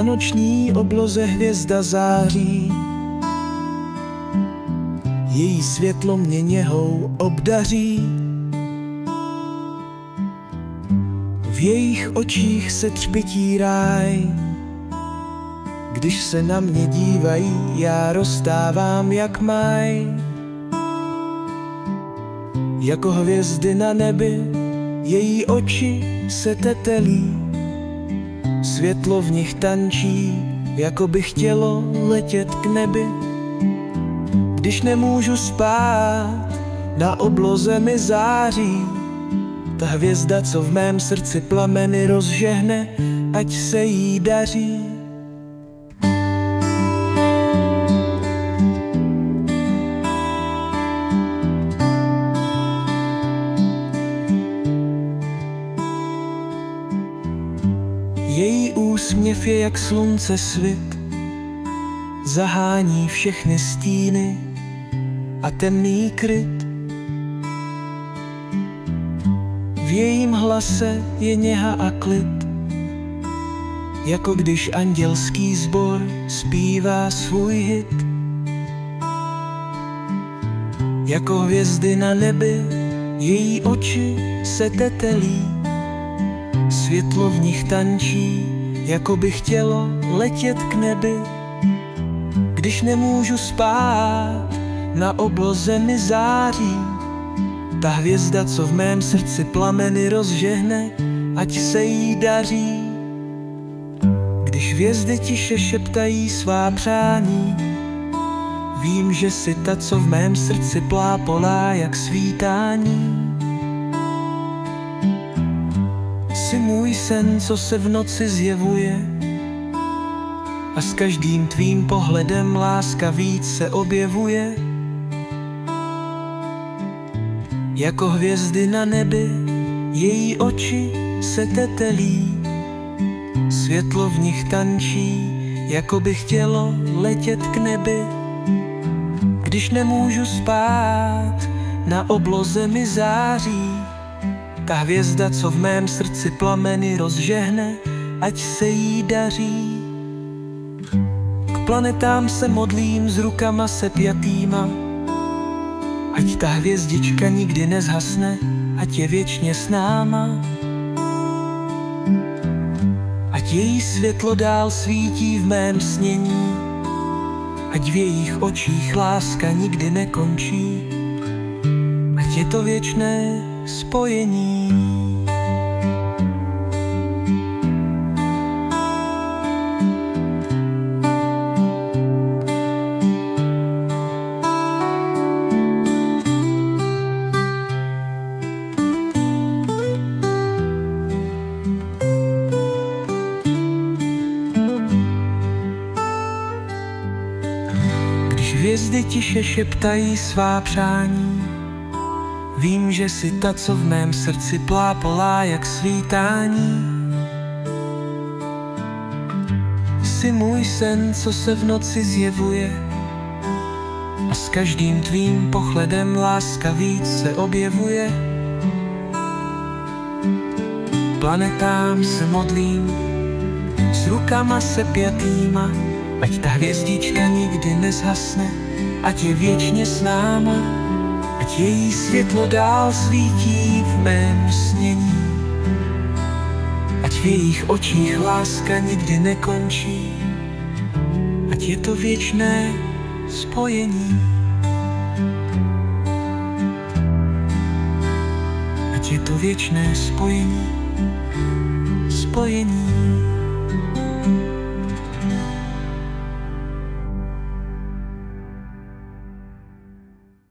Na noční obloze hvězda září, její světlo mě něhou obdaří. V jejich očích se třpytí ráj, když se na mě dívají, já roztávám jak máj. Jako hvězdy na nebi, její oči se tetelí, světlo v nich tančí, jako by chtělo letět k nebi. Když nemůžu spát, na obloze mi září ta hvězda, co v mém srdci plameny rozžehne, ať se jí daří. Její úsměv je jak slunce svit, zahání všechny stíny a temný kryt. V jejím hlase je něha a klid, jako když andělský sbor zpívá svůj hit. Jako hvězdy na nebi, její oči se tetelí, světlo v nich tančí, jako by chtělo letět k nebi. Když nemůžu spát, na obloze mi září ta hvězda, co v mém srdci plameny rozžehne, ať se jí daří. Když hvězdy tiše šeptají svá přání, vím, že si ta, co v mém srdci plápolá jak svítání. Jsi můj sen, co se v noci zjevuje, a s každým tvým pohledem láska víc se objevuje. Jako hvězdy na nebi, její oči se tetelí, světlo v nich tančí, jako by chtělo letět k nebi. Když nemůžu spát, na obloze mi září ta hvězda, co v mém srdci plameny rozžehne, ať se jí daří. K planetám se modlím s rukama sepjatýma, ať ta hvězdička nikdy nezhasne, ať je věčně s náma. Ať její světlo dál svítí v mém snění, ať v jejich očích láska nikdy nekončí, ať je to věčné spojení. Hvězdy tiše šeptají svá přání, vím, že si ta, co v mém srdci plápolá jak svítání. Jsi můj sen, co se v noci zjevuje, a s každým tvým pohledem láska víc se objevuje. Planetám se modlím s rukama sepjatýma, ať ta hvězdička nikdy nezhasne, ať je věčně s náma, ať její světlo dál svítí v mém snění, ať v jejich očích láska nikdy nekončí, ať je to věčné spojení. Ať je to věčné spojení, spojení.